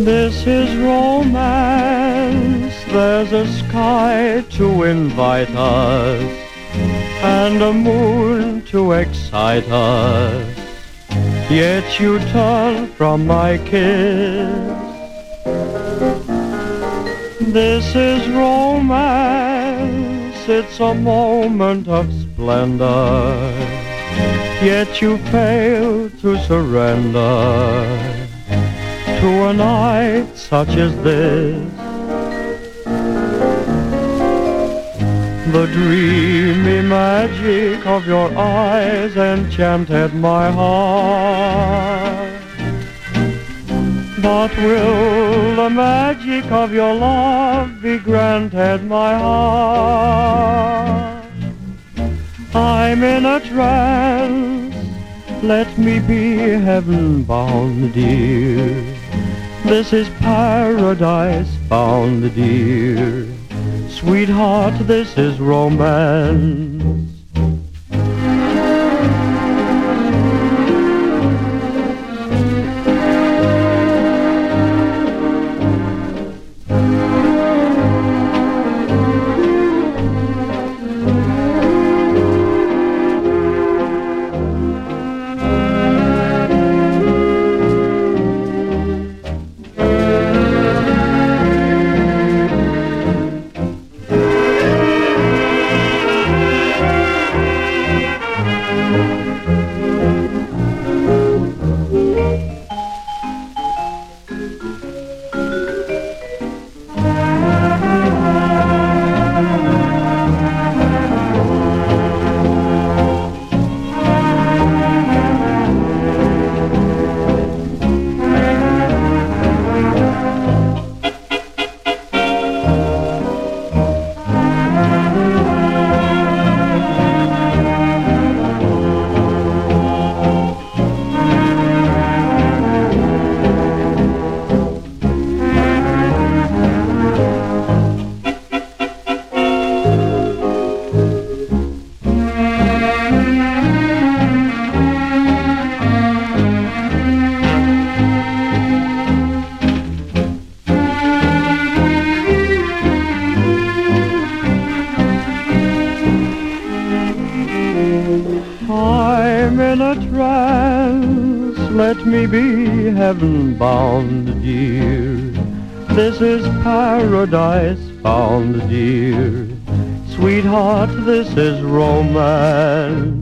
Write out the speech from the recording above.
This is romance, there's a sky to invite us, and a moon to excite us, yet you turn from my kiss. This is romance, it's a moment of splendor, yet you fail to surrender to a night such as this. The dreamy magic of your eyes enchanted my heart. But will the magic of your love be granted my heart? I'm in a trance, let me be heaven-bound, dear. This is paradise found, dear. Sweetheart, this is romance. I'm in a trance, let me be heaven-bound, dear. This is paradise found, dear. Sweetheart, this is romance.